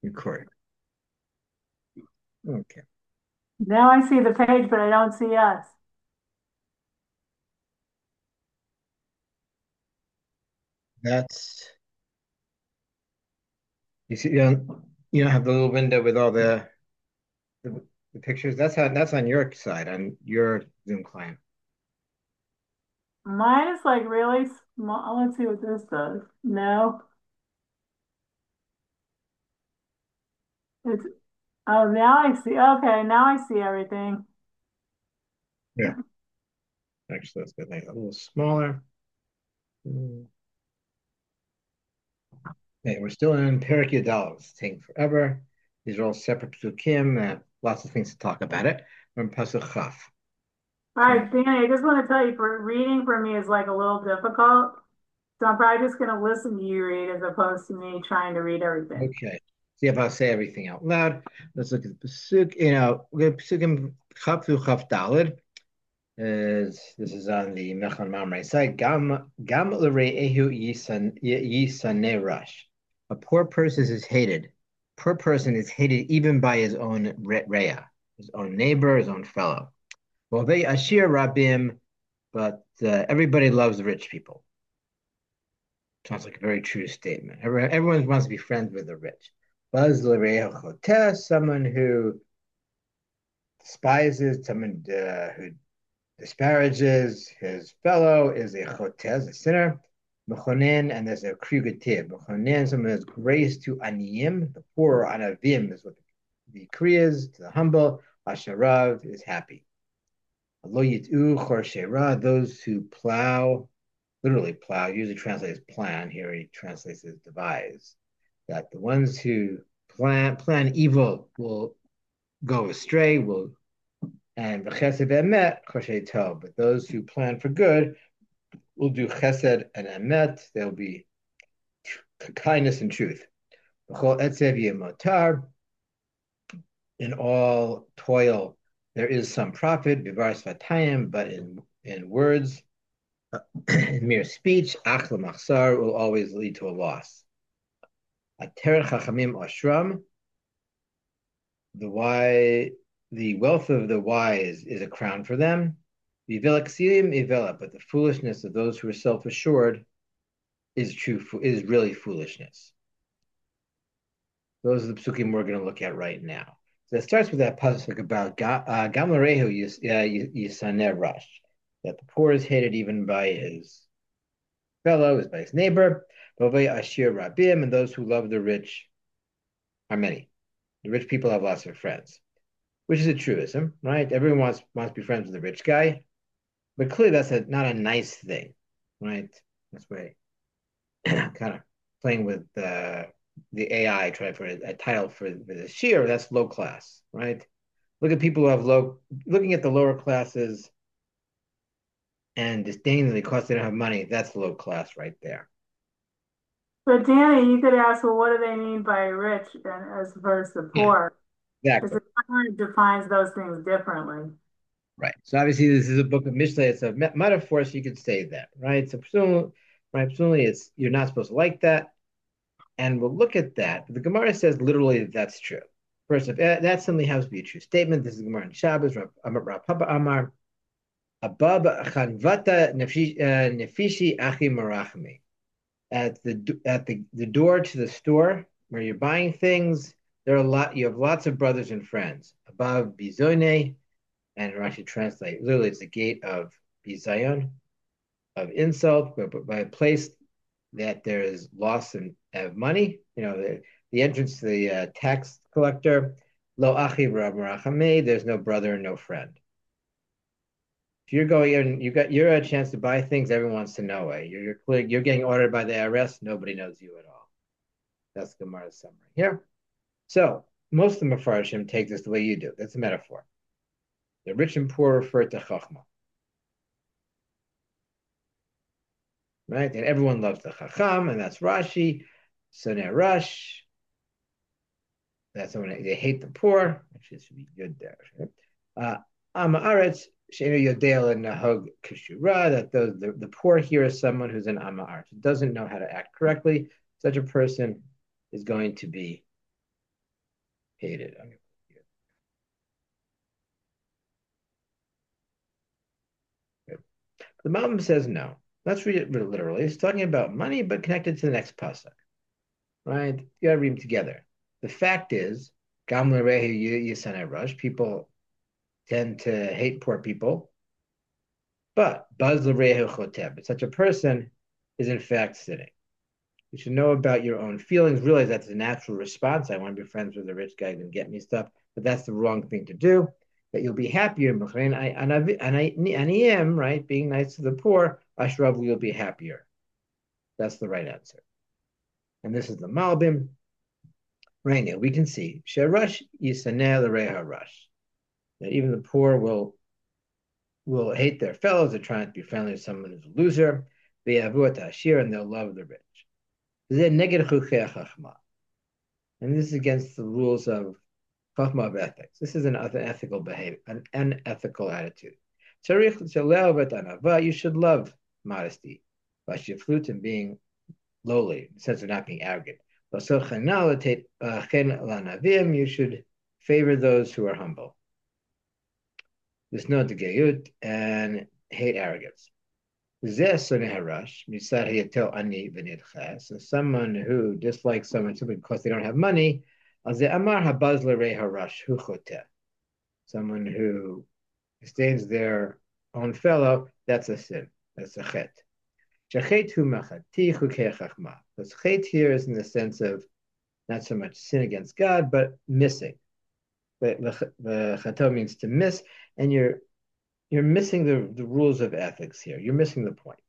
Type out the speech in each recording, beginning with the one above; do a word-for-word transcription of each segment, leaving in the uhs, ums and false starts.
Recording. Okay. Now I see the page, but I don't see us. That's you see you don't you don't have the little window with all the the, the pictures. That's how that's on your side, on your Zoom client. Mine is like really small. Let's see what this does. No, it's, oh, now I see. Okay, now I see everything. Yeah. Actually, let's get like a little smaller. Mm. Okay, we're still in Perek Yudal. It's taking forever. These are all separate psukim. Uh, lots of things to talk about it. We're in Pasuk Chaf. All So right, Danny, I just want to tell you, for reading for me is like a little difficult. So I'm probably just going to listen to you read as opposed to me trying to read everything. okay. See if I'll say everything out loud. Let's look at the pasuk. You know, we're going to psukim Chaf through Chaf Dalid. Is this is on the Mechon Mamre site. Gam Gam L'Re'ehu Yisan Yisaneh Rush. A poor person is hated. Poor person is hated even by his own re- Re'ah, his own neighbor, his own fellow. Well, they Ashir Rabim, but uh, everybody loves rich people. Sounds like a very true statement. Everyone, everyone wants to be friends with the rich. Buzz L'Re'ehu Chotes, someone who despises, someone uh, who disparages his fellow is a chotez, a sinner. Mechonen, and there's a kriyativ. Mechonen, someone who has grace to aniyim, the poor, or anavim is what the kriya is, to the humble. Asharav is happy. Lo yitu chorshera, those who plow, literally plow, usually translates plan. Here he translates as devise. That the ones who plan plan evil will go astray, will and v'chesed emet kosher tov. But those who plan for good will do chesed and emet. There'll be kindness and truth. B'chol etzev yemotar. In all toil, there is some profit. Bivar svatayim, but in in words, in mere speech, ach machsar will always lead to a loss. Ater chachamim ashram. The why, the wealth of the wise is a crown for them. But the foolishness of those who are self-assured is true is really foolishness. Those are the psukim we're going to look at right now. So it starts with that pasuk about uh, Gamlarehu Yisaneh Rush, that the poor is hated even by his fellow, is by his neighbor. Ashir Rabim, and those who love the rich are many. The rich people have lots of friends, which is a truism, right? Everyone wants wants to be friends with the rich guy, but clearly that's a, not a nice thing, right? That's way kind of playing with the the A I trying for a, a title for, for the sheer. That's low class, right? Look at people who have low, looking at the lower classes and disdaining because they don't have money. That's low class right there. But Danny, you could ask, well, what do they mean by rich and as opposed to Yeah, poor? Because exactly. it kind of defines those things differently. Right. So obviously this is a book of Mishnah. It's a me- metaphor, so you could say that, right? So presumably, right, presumably it's you're not supposed to like that, and we'll look at that. But the Gemara says literally that that's true. First, if that, that suddenly has to be a true statement. This is Gemara in Shabbos. Rav Rav Papa Amar Abab Chanvata Nefishi Achi Marachmi. At the at the, the door to the store where you're buying things, there are a lot. You have lots of brothers and friends. Above Bizone, and Rashi translate literally it's the gate of Bizayon, of insult, but by a place that there is loss in, of money. You know, the, the entrance to the uh, tax collector. Lo achi rachame. There's no brother and no friend. If you're going in, you got you're a chance to buy things everyone wants to know. Eh? You're you're, you're getting ordered by the I R S. Nobody knows you at all. That's Gemara's summary here. So most of the Mefarshim take this the way you do. That's a metaphor. The rich and poor refer to Chachma, right? And everyone loves the Chacham, and that's Rashi. Soneh Rush. That's when they hate the poor, which is should be good there. Right? Uh, Amaretz Shenu Yodel and Nahog Kishura. That those the, the poor here is someone who's an Amaretz, who doesn't know how to act correctly. Such a person is going to be hated. The Malbim says no. Let's read it literally. It's talking about money, but connected to the next pasuk, right? You gotta read them together. The fact is, Gam L'Rehu Yisanei Rush, people tend to hate poor people, but Baz L'Rehu Choteb, but such a person is in fact sinning. You should know about your own feelings, realize that's a natural response. I want to be friends with a rich guy and get me stuff, but that's the wrong thing to do. That you'll be happier. And I am, right? Being nice to the poor, Ashrav, you'll be happier. That's the right answer. And this is the Malbim. Right now, we can see Sherash Yisaneh L'Reha Rush. That even the poor will will hate their fellows. They're trying to be friendly to someone who's a loser. They have Ashir, and they'll love the rich. And this is against the rules of Chachma of ethics. This is an unethical behavior, an unethical attitude. You should love modesty, and being lowly, in the sense of not being arrogant. You should favor those who are humble. There's no degayut and hate arrogance. So someone who dislikes someone simply because they don't have money, someone who disdains their own fellow, that's a sin. That's a chet. Because chet here is in the sense of not so much sin against God, but missing. The chato means to miss, and you're you're missing the, the rules of ethics here. You're missing the point.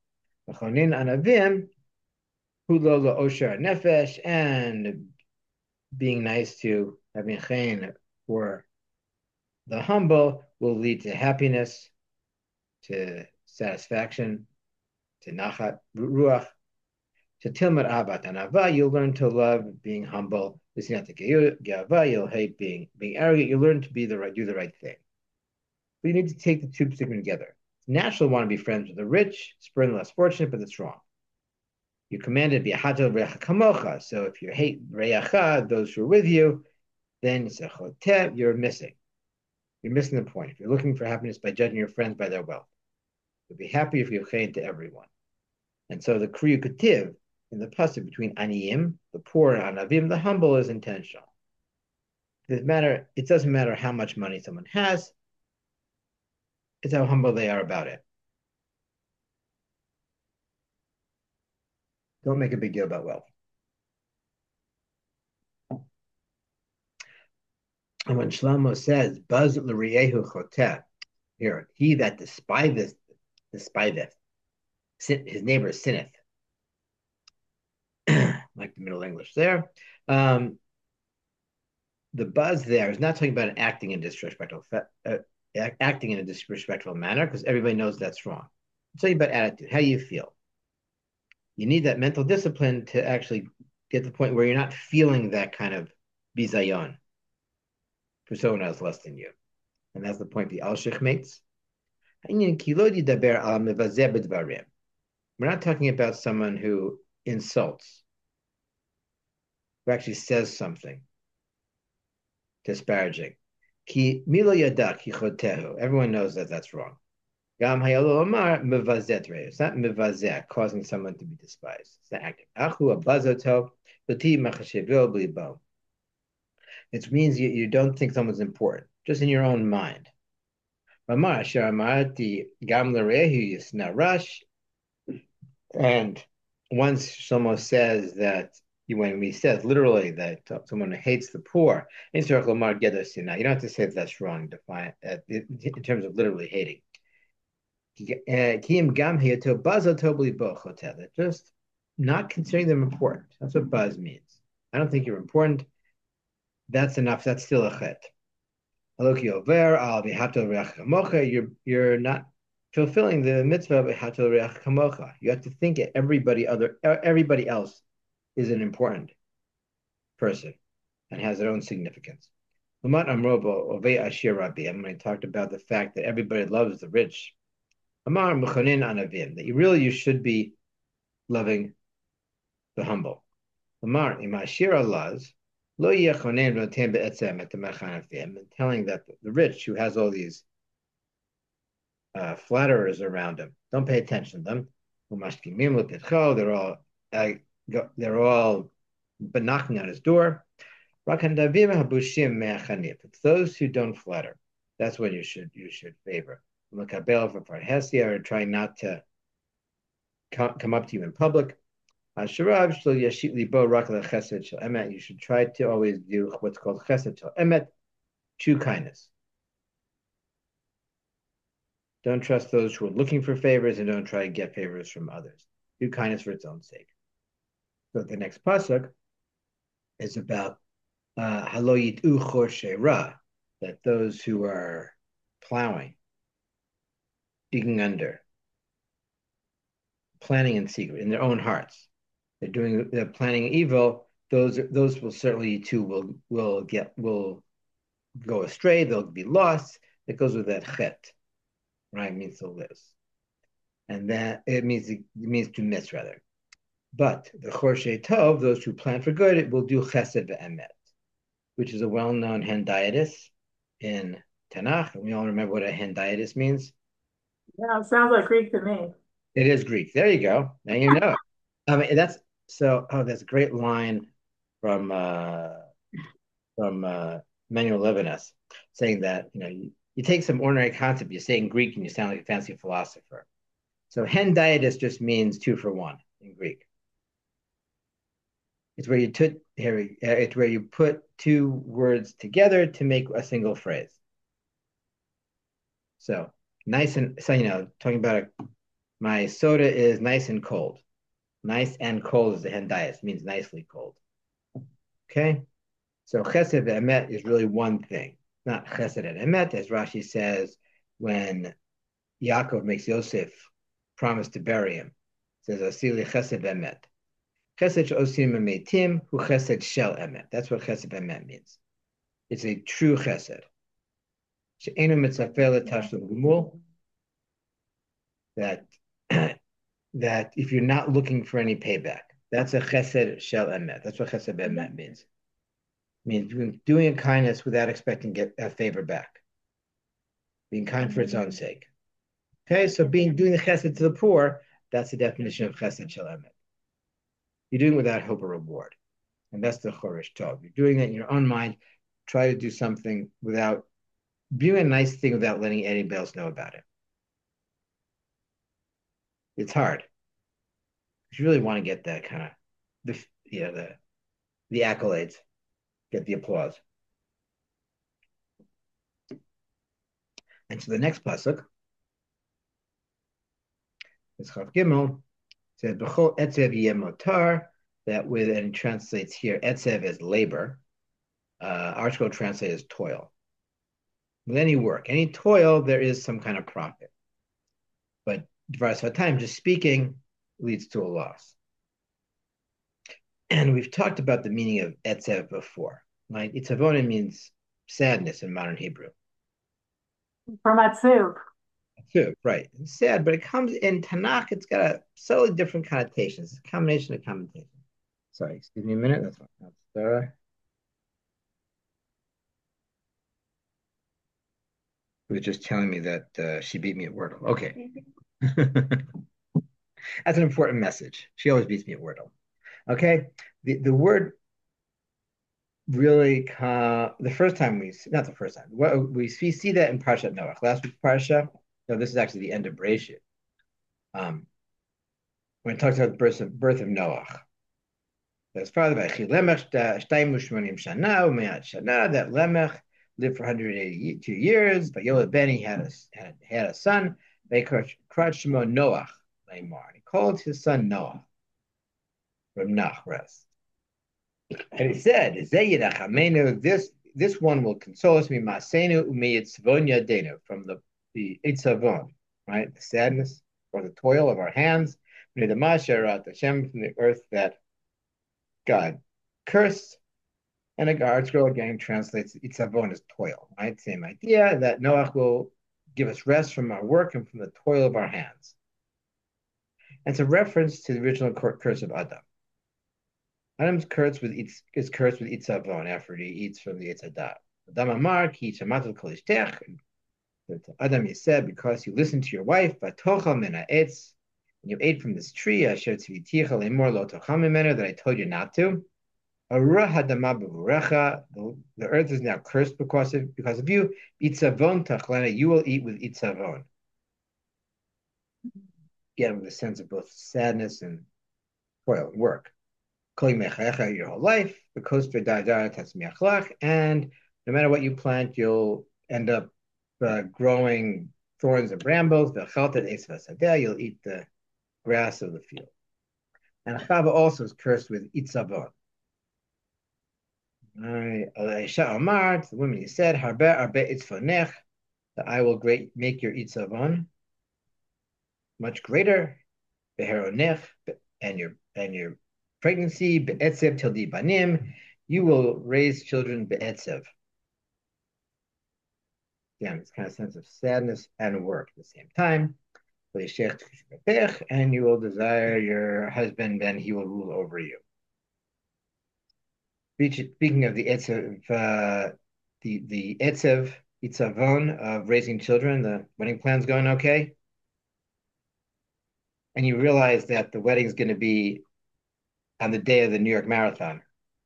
And being nice to having chen for the humble will lead to happiness, to satisfaction, to nachat ruach, to tilmat abat anava. You'll learn to love being humble. You'll hate being being arrogant. You learn to be the right, do the right thing. But you need to take the two together. It's natural to want to be friends with the rich, spurn the less fortunate, but it's wrong. You're commanded to be hatal reacha kamocha. So if you hate reacha, those who are with you, then it's a chotep, you're missing. You're missing the point. If you're looking for happiness by judging your friends by their wealth, you'll be happy if you chen to everyone. And so the kriyu kativ in the pasuk between aniyim, the poor, and anavim, the humble, is intentional. It doesn't matter, it doesn't matter how much money someone has. It's how humble they are about it. Don't make a big deal about wealth. And when Shlomo says, Baz l'riehu choteh, here, he that despiseth, despiseth, his neighbor sinneth, like the Middle English there. Um, the buzz there is not talking about acting in disrespectful, uh, acting in a disrespectful manner, because everybody knows that's wrong. It's talking about attitude, how you feel. You need that mental discipline to actually get to the point where you're not feeling that kind of bizayon for someone else less than you. And that's the point the Alshich makes. We're not talking about someone who insults, who actually says something disparaging. Everyone knows that that's wrong. It's not mivazeh, causing someone to be despised. It's not acting. It means you, you don't think someone's important, just in your own mind. And once someone says that, when we said literally that someone hates the poor, you don't have to say that that's wrong, define uh, in terms of literally hating. Just not considering them important. That's what buzz means. I don't think you're important. That's enough. That's still a chet. You're you're not fulfilling the mitzvah of hatal reach kamocha. You have to think everybody other everybody else is an important person and has their own significance. When I talked about the fact that everybody loves the rich, that you really you should be loving the humble. Lo yechonen rotem be'etzem et mechanafim, and telling that the rich who has all these uh, flatterers around him, don't pay attention to them. They're all uh, they're all knocking on his door. It's those who don't flatter. That's when you should you should favor. Or trying not to come up to you in public. You should try to always do what's called chesed shel emet, true kindness. Don't trust those who are looking for favors, and don't try to get favors from others. Do kindness for its own sake. So the next pasuk is about halo yitu chorshe ra, that those who are plowing, digging under, planning in secret in their own hearts, they're doing they're planning evil. Those those will certainly too will will get will go astray. They'll be lost. It goes with that chet, right? It means to lose, and that it means it means to miss rather. But the chorshe tov, those who plan for good, it will do chesed ve'emet, which is a well-known hendiadys in Tanakh. And we all remember what a hendiadys means. Yeah, it sounds like Greek to me. It is Greek. There you go. Now you know it. I mean, that's so. Oh, that's a great line from uh, from uh, Manuel Levinas saying that you know you, you take some ordinary concept, you say in Greek, and you sound like a fancy philosopher. So hendiadys just means two for one in Greek. It's where you took here. It's where you put two words together to make a single phrase. So nice and so you know talking about a, my soda is nice and cold. Nice and cold is the hendiadys, means nicely cold. Okay, so chesed ve'emet is really one thing, not chesed and emet, as Rashi says when Yaakov makes Yosef promise to bury him. It says asili chesed ve'emet. Chesed she'osim emetim hu chesed shel emet. That's what chesed ve'emet means. It's a true chesed. She'enu mitzafeh letashlum gumul. That that if you're not looking for any payback, that's a chesed shel emet. That's what chesed ve'emet means. It means doing a kindness without expecting to get a favor back. Being kind for its own sake. Okay, so being doing the chesed to the poor, that's the definition of chesed shel emet. You're doing it without hope or reward. And that's the chorish tov. You're doing that in your own mind. Try to do something without doing a nice thing without letting anybody else know about it. It's hard. You really want to get that kind of the you know, the the accolades, get the applause. And so the next pasuk is Chav Gimel, says B'chol etzev yemotar, that with, and it translates here etzev as labor. Uh, ArtScroll translates as toil. With any work, any toil, there is some kind of profit. But Dvaras time, just speaking, leads to a loss. And we've talked about the meaning of etzev before. Right? Itzavona means sadness in modern Hebrew. From Atzub. Atzub, right. It's sad, but it comes in Tanakh, it's got a totally different connotations. It's a combination of connotations. Sorry, excuse me a minute. That's fine. Sarah. Was just telling me that uh, she beat me at Wordle. Okay. That's an important message. She always beats me at Wordle. Okay. The the word really uh, the first time we not the first time we, we see that in Parshat Noach. Last week's Parsha. No, this is actually the end of Bereshit. Um, when it talks about the birth of, birth of Noach. That's father by Lemech Shtaimushmanim Shana Umayat Shana, that Lemech lived for one hundred eighty-two years, but Yoel Ben he had a had, had a son. They called Shemo Noach Lamar. He called his son Noah from Nachres. And he said, This this one will console us, Masenu Umiyitzvon Yadenu, from the the Itzavon, right? The sadness or the toil of our hands, from the earth that God cursed. And a ArtScroll again translates Itzavon as toil, right? Same idea that Noach will give us rest from our work and from the toil of our hands. And it's a reference to the original curse of Adam. Adam's cursed with eats is cursed with itzavon after he eats from the etzadah. Adam Amar ki shamatul kol ishtech. Adam, you said because you listened to your wife, vatochal min ha'etz, and you ate from this tree, asher tzviticha lemor lo tochal mimenu, that I told you not to. Arura hadama b'vurecha, the the earth is now cursed because of because of you. Itzavon tachlena, you will eat with itzavon. Again, with a sense of both sadness and toil and work. Kol mechayecha, your whole life, because v'da'adar tatzmiachlach, and no matter what you plant, you'll end up uh, growing thorns and brambles. V'chaltet eis v'sadeh, you'll eat the grass of the field. And Chava also is cursed with itzavon. All right, Elisha Omar, to the woman he said, Harbe arbe itzfonech, that I will great make your itzavon much greater, beheronech, and your and your pregnancy, be'etzev tildi banim, you will raise children be'etzev. Again, this kind of sense of sadness and work at the same time. And you will desire your husband, then he will rule over you. Speaking of the etzev, uh, the the etzev itzavon of raising children, the wedding plan's going okay, and you realize that the wedding is going to be on the day of the New York Marathon.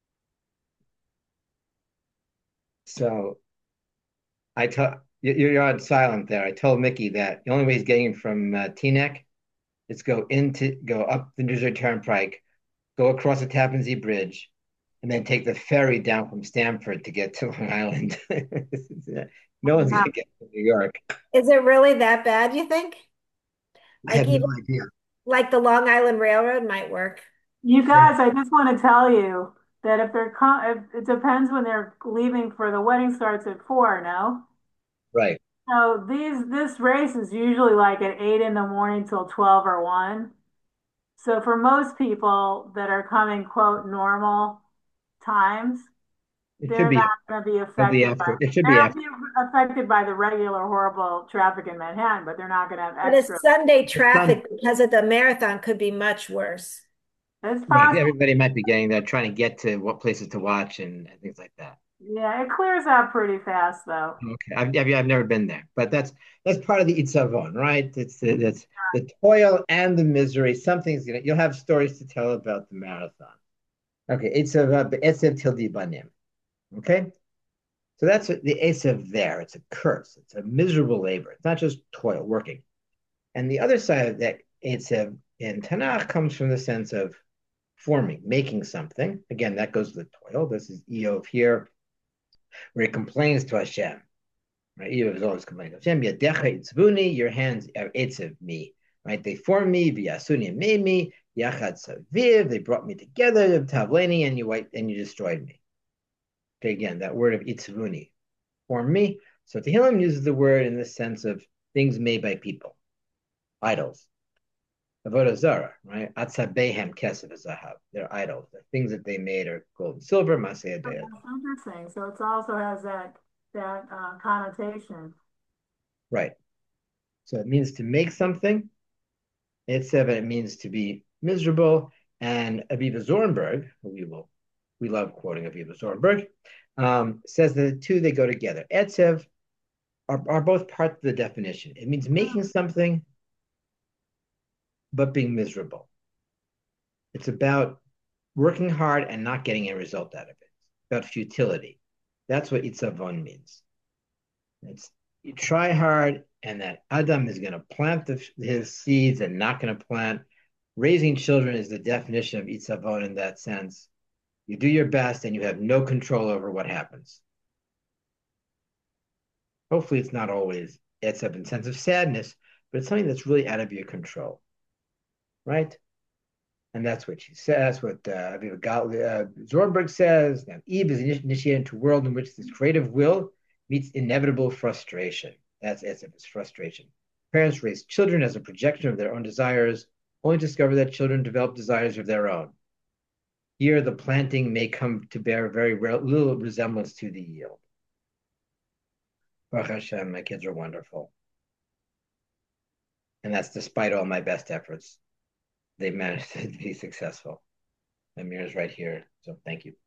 So I told you're on silent there. I told Mickey that the only way he's getting from uh, Teaneck is go into go up the New Jersey Turnpike, go across the Tappan Zee Bridge, and then take the ferry down from Stamford to get to Long Island. No one's Wow. gonna get to New York. Is it really that bad, you think? I Like have no even idea. like the Long Island Railroad might work. You Yeah, guys, I just want to tell you that if they're com if, it depends when they're leaving for the wedding starts at four, no? right. So these this race is usually like at eight in the morning till twelve or one. So for most people that are coming, quote, normal times, It should they're be not going to be of the affected by after. It should they're be not after be affected by the regular horrible traffic in Manhattan, but they're not going to have But extra. it's Sunday the sun. traffic because of the marathon could be much worse. It's Right. possible. Everybody might be getting there, trying to get to what places to watch and, and things like that. Yeah, it clears out pretty fast though. Okay, I've, I've I've never been there, but that's that's part of the Itzavon, right? It's the, it's the toil and the misery. Something's gonna you'll have stories to tell about the marathon. Okay, Itzav Etzev Tildi Banim. Okay, so that's the Etzev there. It's a curse. It's a miserable labor. It's not just toil, working. And the other side of that Etzev in Tanakh comes from the sense of forming, making something. Again, that goes with toil. This is Eov here, where he complains to Hashem. Right? Eov is always complaining. Hashem, yadecha itzvuni, your hands are etzev me. Right? They formed me, v'yasuni made me, yachad saviv, they brought me together, tavleni, and you white and you destroyed me. Okay, again, that word of itzvuni, form me. So Tehillim uses the word in the sense of things made by people, idols. Avodah Zarah, right? Atzabehem kesef zahav. They're idols. The things that they made are gold and silver, maseh But adayah. that's interesting. So it also has that that uh, connotation. Right. So it means to make something. It's seven. It means to be miserable. And Aviva Zornberg, who we will, we love quoting Aviva Zornberg, um, says that the two they go together. Etzev are, are both part of the definition. It means making something, but being miserable. It's about working hard and not getting a result out of it. It's about futility. That's what Itzavon means. It's you try hard, and that Adam is going to plant the, his seeds and not going to plant. Raising children is the definition of Itzavon in that sense. You do your best, and you have no control over what happens. Hopefully, it's not always it's a sense of sadness, but it's something that's really out of your control, right? And that's what she says. What uh, uh, Zornberg says. Now, Eve is initiated into a world in which this creative will meets inevitable frustration. That's as if it's frustration. Parents raise children as a projection of their own desires, only to discover that children develop desires of their own. Here, the planting may come to bear very little resemblance to the yield. Baruch Hashem, my kids are wonderful. And that's despite all my best efforts. They've managed to be successful. Amir is right here, so thank you.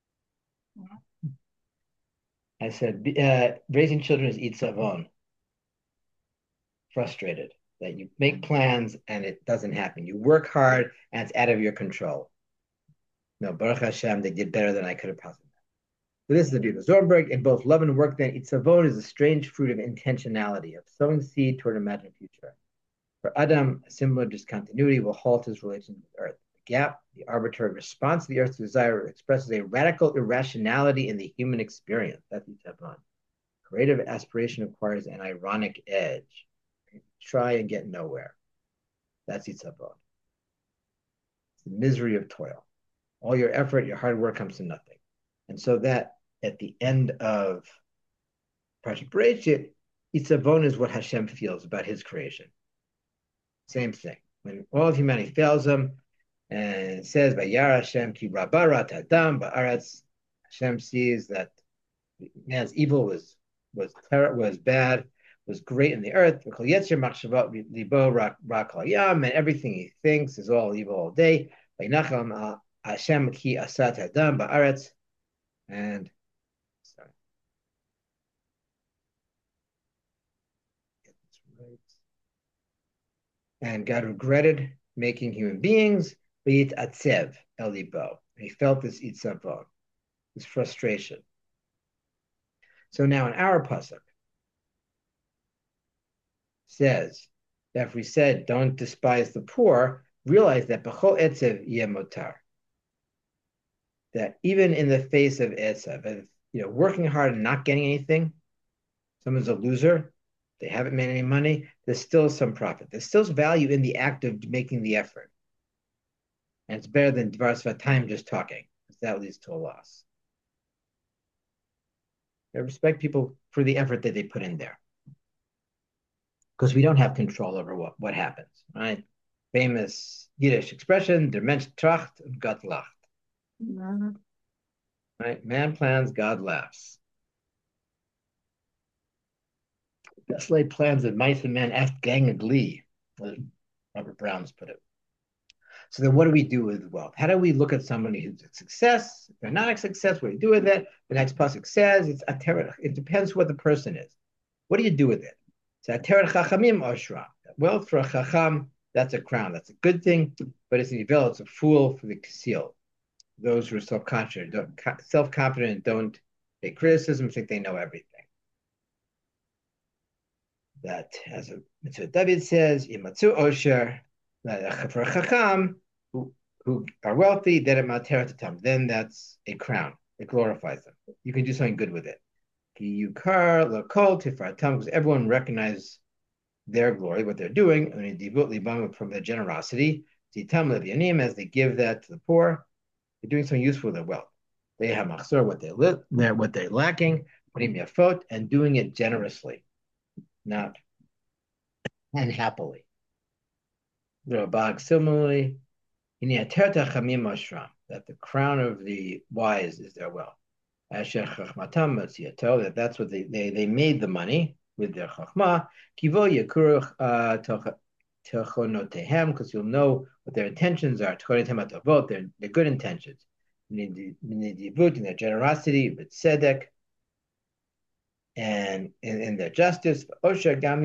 I said, uh, raising children is itzavon, frustrated, that you make plans and it doesn't happen. You work hard and it's out of your control. No, Baruch Hashem, they did better than I could have possibly. So this is the view of Zornberg. In both love and work, then, itzavon is a strange fruit of intentionality, of sowing seed toward an imagined future. For Adam, a similar discontinuity will halt his relation with earth. The gap, the arbitrary response to the earth's desire, expresses a radical irrationality in the human experience. That's itzavon. Creative aspiration acquires an ironic edge. Try and get nowhere. That's itzavon. It's the misery of toil. All your effort, your hard work comes to nothing. And so that at the end of Parashat Bereshit, itzavon is what Hashem feels about his creation. Same thing. When all of humanity fails him, and it says, "Vayara Hashem ki rabba adam ba'aretz," Hashem sees that man's evil was was ter- was bad, was great in the earth. And everything he thinks is all evil all day. Hashem ki asat adam ba'aretz, and sorry. And God regretted making human beings. He felt this itzavon, this frustration. So now in our pasuk says that if we said don't despise the poor, realize that b'chol etzev yeh motar. That even in the face of etzev, of, you know, working hard and not getting anything, someone's a loser. They haven't made any money, there's still some profit. There's still value in the act of making the effort. And it's better than dvar svatayim, just talking, because that leads to a loss. I respect people for the effort that they put in there. Because we don't have control over what, what happens, right? Famous Yiddish expression, der Mensch tracht und Gott lacht. Mm-hmm. Right? Man plans, God laughs. Best laid plans that mice and men act gang of glee, as Robert Brown's put it. So then what do we do with wealth? How do we look at somebody who's a success? If they're not a success, what do you do with it? The next pasuk says it's ateret. It depends what the person is. What do you do with it? So ateret chachamim oshra. Wealth for a chacham, that's a crown. That's a good thing, but it's an evil, it's a fool for the conceal. Those who are self-confident, don't, self-confident, don't take criticism, think they know everything. That, as a Mitzvah David says, Imatzu Osher, that for a chacham who, who are wealthy, then it materatam, then that's a crown. It glorifies them. You can do something good with it. Yukar lakol tifratam, because everyone recognizes their glory, what they're doing, from their generosity. Titam levyanim, as they give that to the poor, they're doing something useful with their wealth. They have machzor, what they li- they're what they're lacking, putting yafot, and doing it generously. Not unhappily. The Rabag similarly, that the crown of the wise is their wealth. That that's what they, they, they made the money with their chachma. Because you'll know what their intentions are. They're, they're good intentions. In their generosity, with tzedek, and in, in their justice, and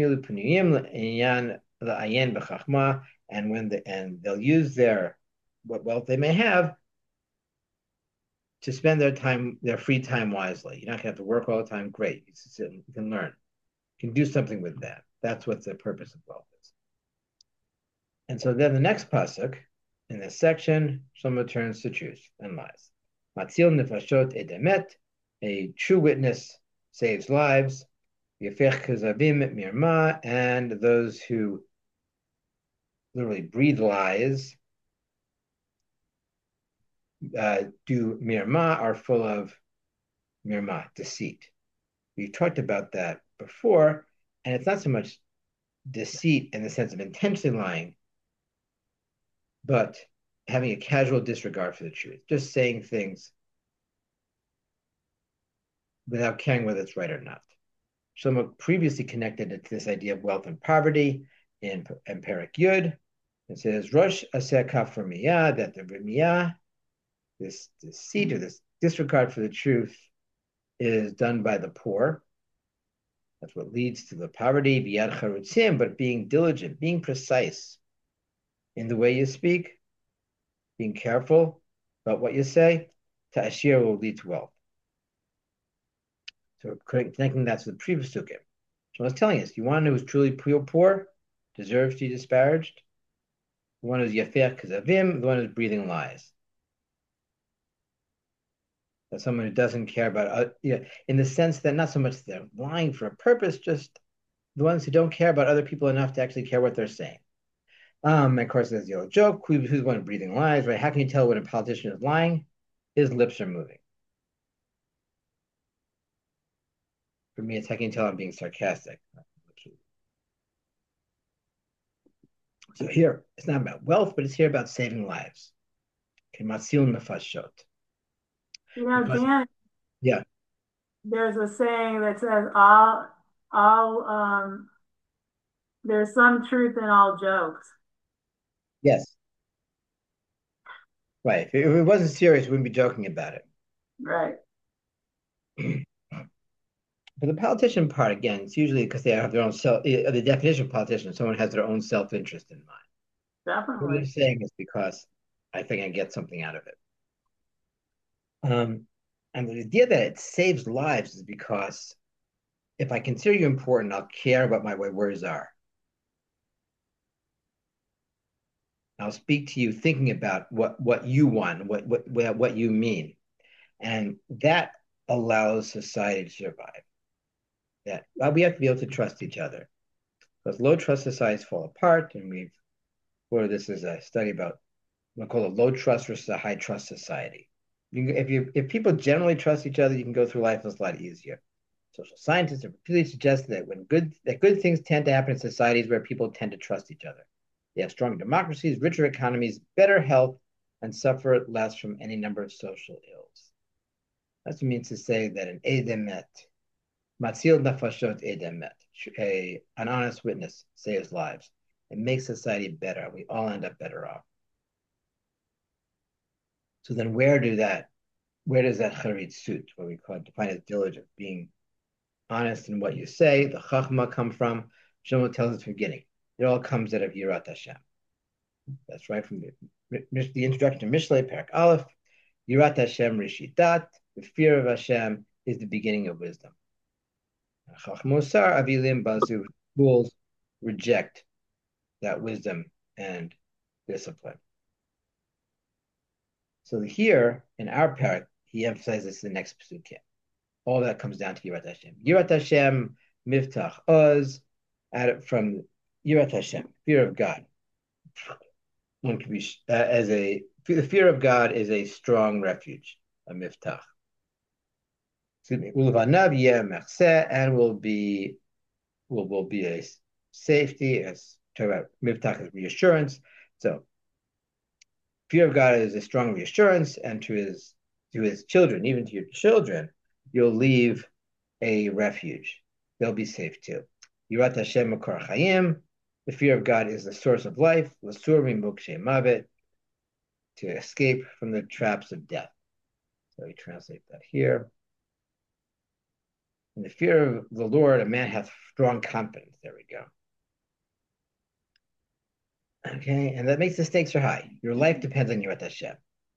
when the and they'll use their what wealth they may have to spend their time, their free time wisely. You're not gonna have to work all the time. Great, you can sit, you can learn, you can do something with that. That's what the purpose of wealth is. And so then the next pasuk in this section, someone turns to truth and lies. Matzil nefashot edemet, a true witness saves lives. Yefech kazavim mirma, and those who literally breathe lies, uh, do mirma, are full of mirma, deceit. We've talked about that before, and it's not so much deceit in the sense of intentionally lying, but having a casual disregard for the truth, just saying things without caring whether it's right or not. Shlomo previously connected it to this idea of wealth and poverty in, in Perek Yud. It says, Rosh Aseh Kaf Ramiyah, that the Ramiyah this deceit or this disregard for the truth is done by the poor. That's what leads to the poverty, biyad charutzim, but being diligent, being precise in the way you speak, being careful about what you say, ta'ashir will lead to wealth. So connecting that to the previous sukkim. So I was telling us, you want to know who's truly poor, poor, deserves to be disparaged? The one who's yafeh kazavim, the one who's breathing lies. That's someone who doesn't care about, uh, yeah, in the sense that not so much they're lying for a purpose, just the ones who don't care about other people enough to actually care what they're saying. Um, and of course, there's the old joke, who, who's the one breathing lies, right? How can you tell when a politician is lying? His lips are moving. For me, it's how can you tell I'm being sarcastic? So here, it's not about wealth, but it's here about saving lives. Okay, matzil nefashot. You know, Because, Dan, yeah, there's a saying that says all all um there's some truth in all jokes. yes, right. If it, if it wasn't serious, we wouldn't be joking about it. Right. For the politician part, again, it's usually because they have their own self. Uh, the definition of politician, someone has their own self-interest in mind. What Definitely. they're saying is because I think I get something out of it. Um, and the idea that it saves lives is because if I consider you important, I'll care what my words are. I'll speak to you thinking about what, what you want, what, what, what you mean. And that allows society to survive. That well, we have to be able to trust each other. Because low trust societies fall apart, and we've, or this is a study about, we call it low trust versus a high trust society. You can, if you if people generally trust each other, you can go through life a lot easier. Social scientists have repeatedly suggested that when good that good things tend to happen in societies where people tend to trust each other. They have strong democracies, richer economies, better health, and suffer less from any number of social ills. That's what it means to say that an edemet, matzil nafashot edemet, a an honest witness saves lives. It makes society better. We all end up better off. So then, where do that? Where does that charit suit? What we call it, define as diligent, being honest in what you say, the chachma come from? Shlomo tells us from the beginning. It all comes out of Yirat Hashem. That's right from the, the introduction to Mishlei, Parak Aleph. Yirat Hashem Rishitat. The fear of Hashem is the beginning of wisdom. Chachmosar Avilim Bazu. Fools reject that wisdom and discipline. So here in our parak, he emphasizes the next psukim. All that comes down to Yirat Hashem. Yirat Hashem, Miftach Oz, add from Yirat Hashem, fear of God. One can be uh, as a the fear of God is a strong refuge, a miftach. Excuse me, ulvanav yeh mechseh, and will be will will be a safety. As talk about miftach as reassurance. So fear of God is a strong reassurance, and to his to his children, even to your children, you'll leave a refuge. They'll be safe too. Yirat Hashem makor chayim. The fear of God is the source of life. L'sur mimokshe mavet, to escape from the traps of death. So we translate that here. In the fear of the Lord, a man hath strong confidence. There we go. Okay, and that makes the stakes are high. Your life depends on Yirat Hashem.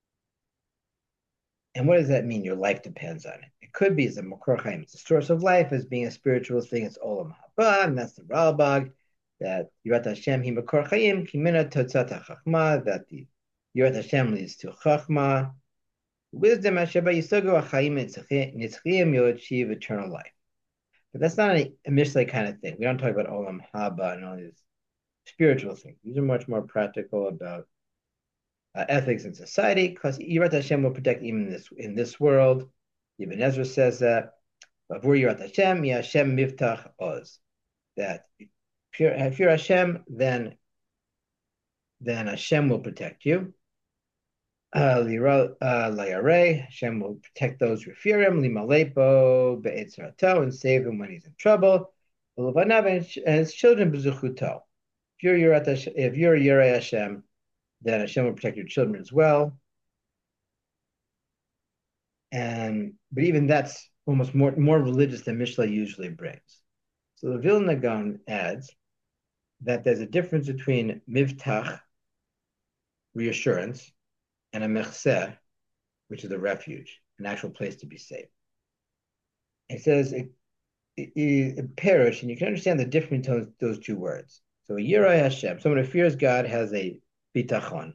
And what does that mean? Your life depends on it. It could be as a makor chayim. It's a source of life as being a spiritual thing. It's olam haba, and that's the Ralbag. That Yirat Hashem hi makor chayim kimina totzat hachachma. That the Yirat Hashem leads to chachma. Wisdom asher yisogu achayim nitzchiyim, you'll achieve eternal life. But that's not a, a Mishlei kind of thing. We don't talk about olam haba and all these spiritual things. These are much more practical about uh, ethics in society, because Yirat Hashem will protect even in this in this world. Ibn Ezra says that Avur Yirat Hashem, Hashem miftach oz. That if you're, if you're Hashem, then then Hashem will protect you. Uh, Hashem will protect those who fear him. Limalepo be'etzrato, and save him when he's in trouble. And his children bezuchuto. If you're Yirat Hashem, if you're Yirei Hashem, then Hashem will protect your children as well. And but even that's almost more more religious than Mishle usually brings. So the Vilna Gaon adds that there's a difference between mivtach, reassurance, and a mechseh, which is a refuge, an actual place to be safe. It says it, it, it perish, and you can understand the difference between those, those two words. So Yirai Hashem, someone who fears God has a bitachon.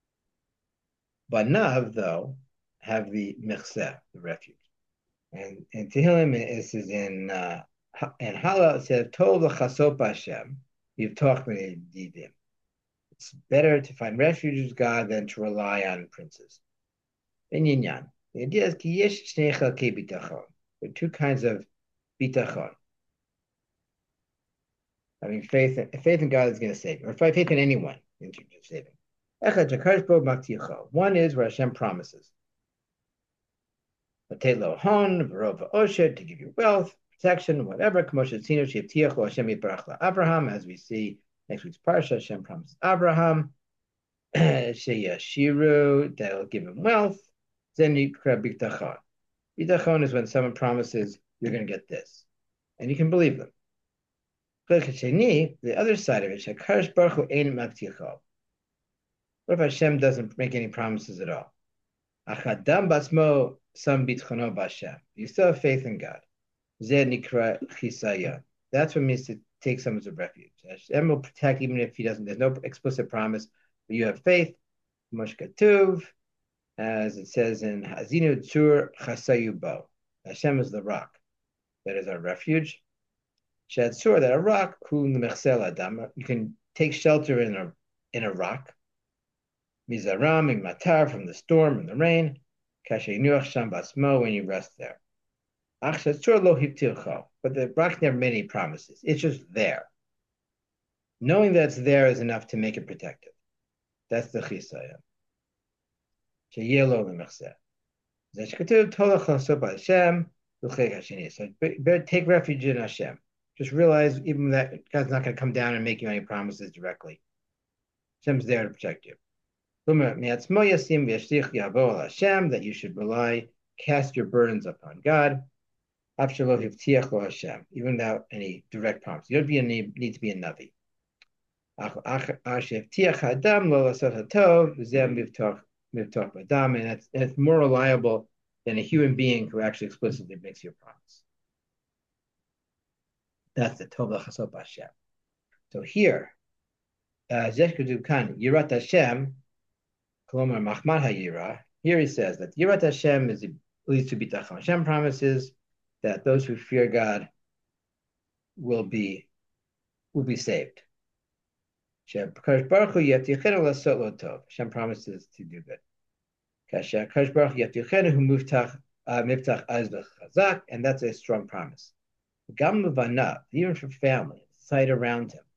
Banav, though, have the mechseh, the refuge. And in Tehillim, this is in uh, in Hala, it says, Tov l'chasop Hashem, yivtoch didim. It's better to find refuge with God than to rely on princes. In Yinyan, the idea is ki yesh shnei chalkei bitachon. There are two kinds of bitachon. Having faith, in, faith in God is going to save you, or faith in anyone in terms of saving. Echad shakadosh baruch hu makticho. One is where Hashem promises. Vatelo hon, v'rov v'osher, to give you wealth, protection, whatever. K'moshe tzinu she'ivtiach lo Hashem yitbarach Abraham, as we see next week's parsha, Hashem promises Abraham, sheyashiru, that'll give him wealth. Then yikra bitachon. Bitachon is when someone promises you're going to get this, and you can believe them. The other side of it, shekadosh baruch hu ein makticho. What if Hashem doesn't make any promises at all? Achadam basmo sam bitchono b'Hashem. You still have faith in God. Zeh nikra chisayon. That's what it means to take someone as a refuge. Hashem will protect even if he doesn't. There's no explicit promise, but you have faith. Moshe Katuv, as it says in Hazinu Tzur Chasayu Bo. Hashem is the rock. That is our refuge. Shad Tzur, that a rock, Hu Mechsel Adam. You can take shelter in a in a rock. Mizaram and Matar, from the storm and the rain. Kashenuach Sham Basmo, when you rest there. Achshat Tzur Lo Hiptilcho. But the rock never made any promises. It's just there. Knowing that it's there is enough to make it protected. That's the chisayon. Sheyelo lemechseh. Zeshkatuv tolach chasop Hashem l'chei hashini. So better take refuge in Hashem. Just realize even that God's not going to come down and make you any promises directly. Hashem's there to protect you. That you should rely, cast your burdens upon God. Even without any direct promise. You don't be a need, need to be a Navi. And it's, it's more reliable than a human being who actually explicitly makes you a promise. That's the Tov L'Chasop Hashem. So here, Zeshkudu Kan, Yirat Hashem, Kolomar Machmat HaYira, here he says that Yirat Hashem is leads to Bitachon. Hashem promises that those who fear God will be will be saved. Hashem promises to do good. And that's a strong promise. Even for family, sight around him,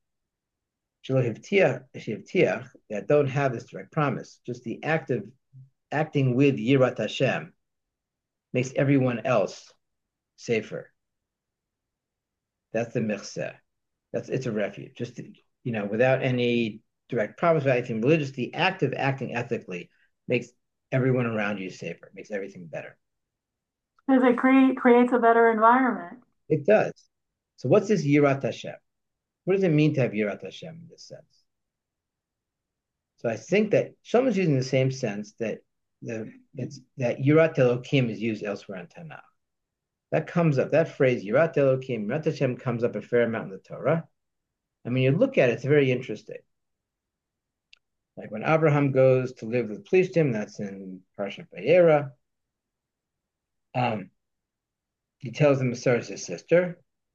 that don't have this direct promise, just the act of acting with Yirat Hashem makes everyone else safer. That's the mechseh. That's it's a refuge. Just to, you know, without any direct promise, without anything religious, the act of acting ethically makes everyone around you safer. Makes everything better. Because it cre- creates a better environment. It does. So what's this Yirat Hashem? What does it mean to have Yirat Hashem in this sense? So I think that someone's using the same sense that the it's that Yirat Elokim is used elsewhere in Tanakh. That comes up, that phrase, Yirat Elokim, Yirat Hashem, comes up a fair amount in the Torah. And when you look at it, it's very interesting. Like when Abraham goes to live with Plishtim, that's in Parshat Vayera. Um, he tells him Sarah is his sister.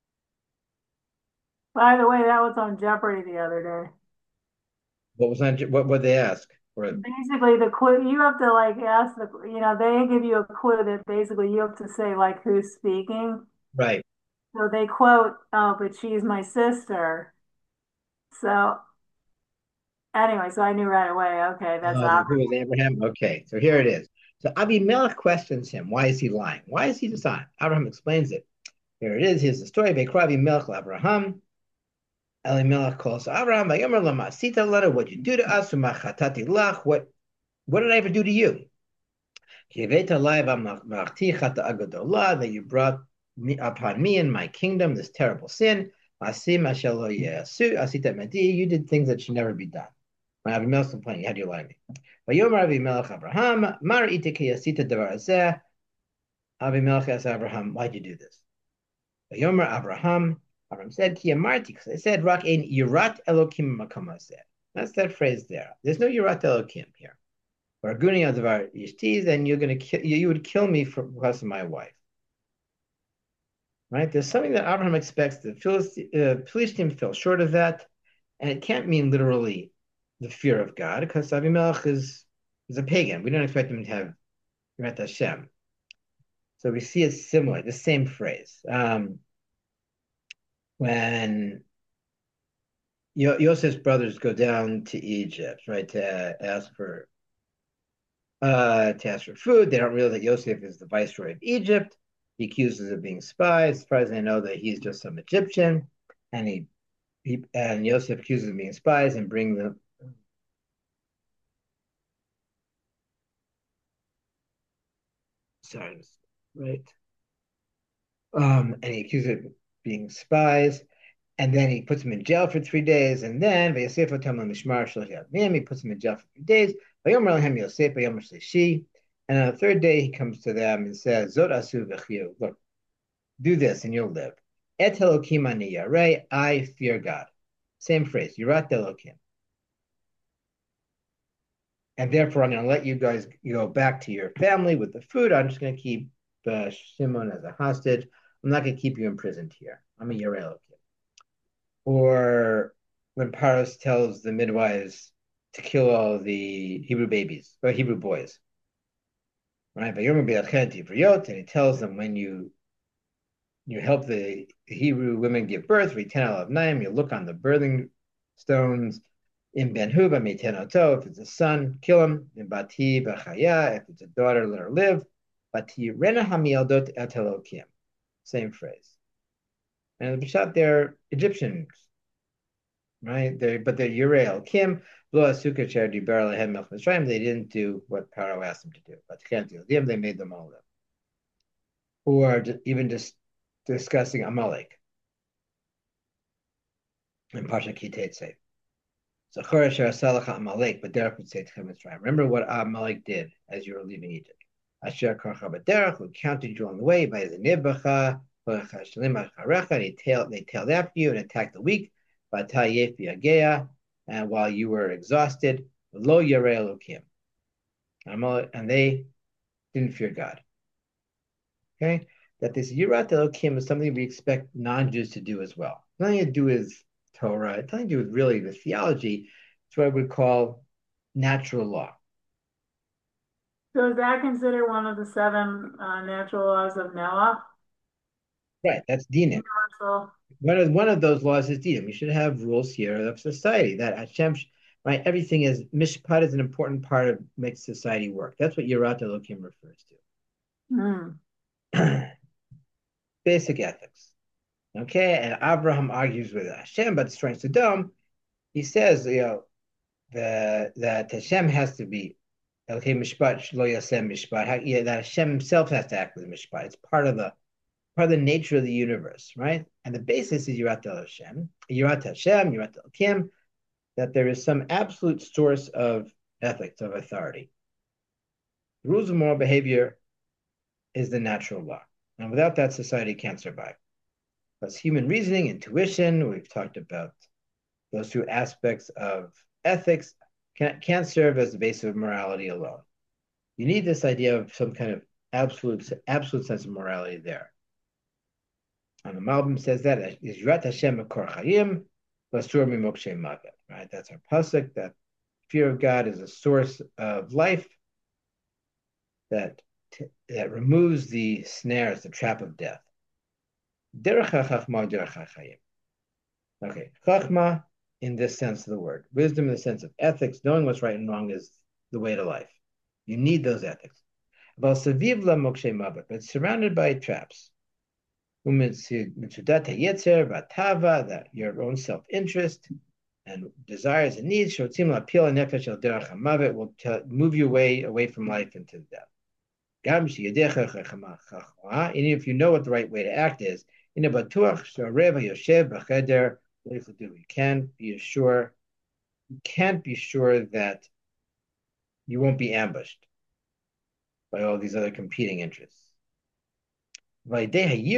By the way, that was on Jeopardy the other day. What was on? What would they ask? Or, basically, the clue you have to like ask the you know they give you a clue that basically you have to say like who's speaking. Right. So they quote, "Oh, but she's my sister." So anyway, so I knew right away. Okay, that's uh, who is Abraham? Okay, so here it is. So Abimelech questions him. Why is he lying? Why is he dishonest? Abraham explains it. Here it is. Here's the story. Vayikra Abimelech Abraham. Elimelech calls Abraham. Vayomer lama asita lana. What you do to us? Umachatati lach. What? What did I ever do to you? That you brought me, upon me and my kingdom this terrible sin. You did things that should never be done. When Avimelech complaining, how do you lie to me? Avimelech Abraham, Mar Avimelech asked Abraham, why'd you do this? Yomer Abraham, Abraham said, Ki Amarti, because I said, Rak ein Yirat Elokim Makom Hazeh. That's that phrase there. There's no Yirat Elokim here. Or Aguni Adavar Yishti, then you're going to kill, you, you would kill me for because of my wife. Right? There's something that Abraham expects. The Philistine uh, fell short of that, and it can't mean literally the fear of God, because Avimelech is, is a pagan. We don't expect him to have Yirat Hashem. So we see it similar, the same phrase. Um, when Yo- Yosef's brothers go down to Egypt, right, to ask for uh, to ask for food, they don't realize that Yosef is the viceroy of Egypt. He accuses of being spies. As far as they know, that he's just some Egyptian, and he, he and Yosef accuses of being spies and bring them. Sorry, right. Um, and he accuses of being spies, and then he puts him in jail for three days, and then he puts him in jail for three days. And on the third day, he comes to them and says, Zot asu v'chiyu. Look, do this and you'll live. Et Elokim ani yarei, I fear God. Same phrase, Yirat Elokim. And therefore, I'm going to let you guys go back to your family with the food. I'm just going to keep uh, Shimon as a hostage. I'm not going to keep you imprisoned here. I'm a Yarei Elokim. Or when Paros tells the midwives to kill all the Hebrew babies, or Hebrew boys. Right? And he tells them when you you help the Hebrew women give birth, you look on the birthing stones in Ben Huba, if it's a son, kill him, in Bati Bachaya, if it's a daughter, let her live. Bati Rena Hamialdot Etelokim. Same phrase. And the Pshat, they're Egyptians, right? They're, but they're Yirei Elokim. They didn't do what Paro asked them to do. But they made them all live. Or even just discussing Amalek in Pasha Kitetse. So Amalek, but Derek would say to him, remember what Amalek did as you were leaving Egypt. Asher Karcha who counted you on the way by the Nibacha, and he tailed, they tailed after you and attacked the weak, and while you were exhausted, Lo Yarei Elokim. And they didn't fear God. Okay? That this Yirat Elokim is something we expect non-Jews to do as well. Nothing to do with Torah, it's nothing to do with really the theology. It's what I would call natural law. So is that considered one of the seven uh, natural laws of Noah? Right, that's dinim. Universal. One of, one of those laws is dinim. You should have rules here of society. That Hashem, right? Everything is, mishpat is an important part of makes society work. That's what Yirat Elokim refers to. Mm. Basic ethics. Okay, and Abraham argues with Hashem about destroying Sodom. He says, you know, the, that Hashem has to be okay, mishpat lo yasem mishpat. Yeah, that Hashem himself has to act with mishpat. It's part of the part of the nature of the universe, right? And the basis is Yirat Hashem, Yirat Hashem, Yirat Elokim, that there is some absolute source of ethics, of authority. The rules of moral behavior is the natural law. And without that, society can't survive. Plus human reasoning, intuition, we've talked about those two aspects of ethics, can, can't serve as the basis of morality alone. You need this idea of some kind of absolute, absolute sense of morality there. And the Malbim says that is Yirat Hashem Makor Chayim, Lasur Mimokshe Mavet. Right, that's our pasuk. That fear of God is a source of life that that removes the snares, the trap of death. Derech HaChachma, Derech HaChayim. Okay, Chachma in this sense of the word, wisdom in the sense of ethics, knowing what's right and wrong is the way to life. You need those ethics. But it's surrounded by traps. That your own self-interest and desires and needs will move you away, away from life into death. Gam sheyadecha chachama chachma. Even if you know what the right way to act is, in a batuach shareva yoshev b'cheder. You can't be sure. You can't be sure that you won't be ambushed by all these other competing interests. But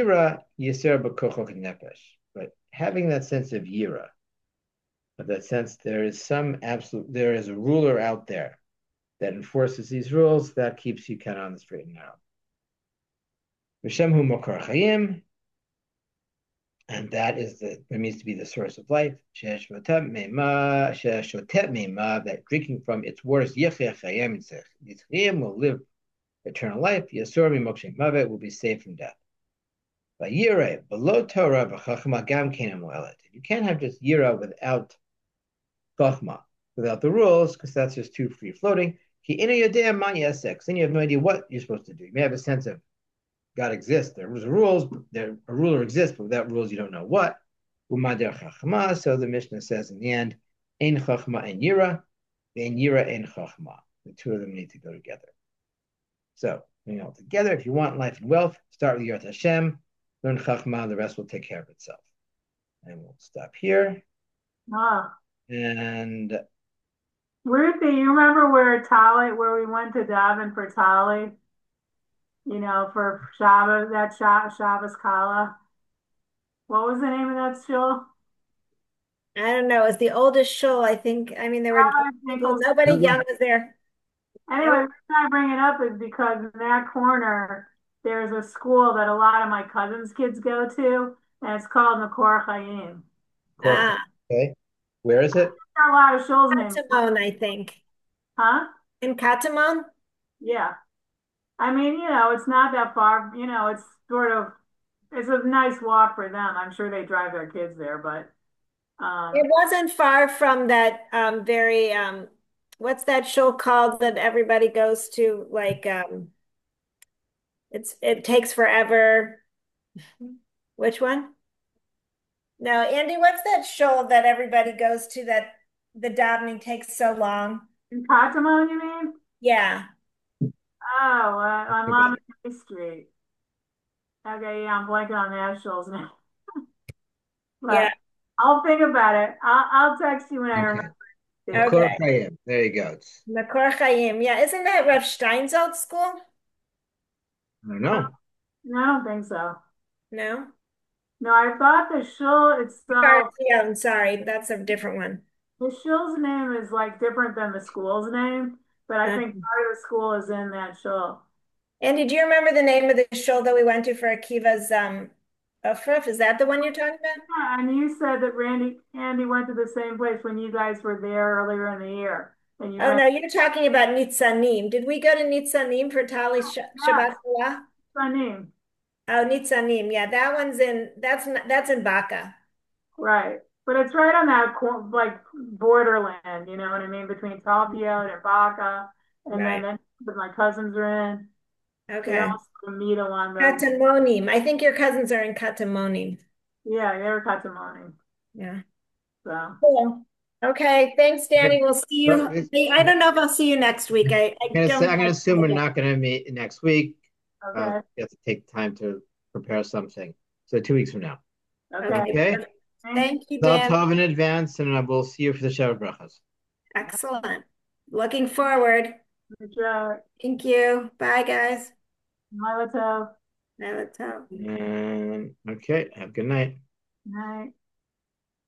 having that sense of yira, of that sense there is some absolute, there is a ruler out there that enforces these rules, that keeps you kind of on the straight and narrow. And that is the, it means to be the source of life. That drinking from its waters, Yitzchayim will live eternal life. Yasor mimokshem mavet will be saved from death. By yira, below Torah v'chachma gam kenem moelet. You can't have just yira without chachma, without the rules, because that's just too free floating. Ki ina yodea ma yasek. Then you have no idea what you're supposed to do. You may have a sense of God exists. There's rules. There a ruler exists, but without rules, you don't know what. Umader chachma. So the Mishnah says in the end, ein chachma ein yira, ein yira ein chachma. The two of them need to go together. So, you know, together, if you want life and wealth, start with Yirat Hashem, learn Chachma, the rest will take care of itself. And we'll stop here. Ah. And Ruthie, you remember where Tali, where we went to daven for Tali? You know, for Shabbos, that Shabbos Kala. What was the name of that shul? I don't know. It's the oldest shul, I think. I mean, there were people, nobody young was there. Anyway, the reason I bring it up is because in that corner, there's a school that a lot of my cousins' kids go to, and it's called Makor Chaim. Ah. Okay. Where is it? There are a lot of shuls named Katamon, I think. Huh? In Katamon? Yeah. I mean, you know, it's not that far. You know, it's sort of, it's a nice walk for them. I'm sure they drive their kids there, but. Um, it wasn't far from that um, very, um, what's that show called that everybody goes to? Like, um, it's it takes forever. Which one? No, Andy, what's that show that everybody goes to that the davening takes so long? In Katamon, you mean? Yeah. Oh, uh, on Lamany Street. Okay, yeah, I'm blanking on the actuals now. But yeah. I'll think about it. I'll, I'll text you when I remember. Okay. Okay. There you go. Makor Chaim. Yeah, isn't that Rav Steinsaltz school? I don't know. No, I don't think so. No? No, I thought the shul itself. Yeah, I'm sorry. That's a different one. The shul's name is like different than the school's name, but I think Um, part of the school is in that shul. Andy, do you remember the name of the shul that we went to for Akiva's um Ufruf? Is that the one you're talking about? Yeah, and you said that Randy Andy went to the same place when you guys were there earlier in the year. And you Oh went, no, you're talking about Nitzanim. Did we go to Nitzanim for Tali Sh Shabbat Salah? Nitzanim. Oh, Nitzanim. Yeah, that one's in that's that's in Baca. Right. But it's right on that like borderland, you know what I mean, between Talpiot and Baca, and Right. then but my cousins are in. Okay. They also meet along the Katamonim. I think your cousins are in Katamonim. Yeah, they were Katamonim. Yeah. So cool. Okay. Thanks, Danny. We'll see you. Well, I don't know if I'll see you next week. I, I I'm gonna, don't say, I'm gonna assume we're not gonna meet next week. Okay. Uh, you have to take time to prepare something. So two weeks from now. Okay. Okay. Thank you, I'll Dan. talk in advance, and I will see you for the Shabbat brachas. Excellent. Looking forward. Good job. Thank you. Bye, guys. Mazel tov. Mazel tov. And okay, have a good night. Night.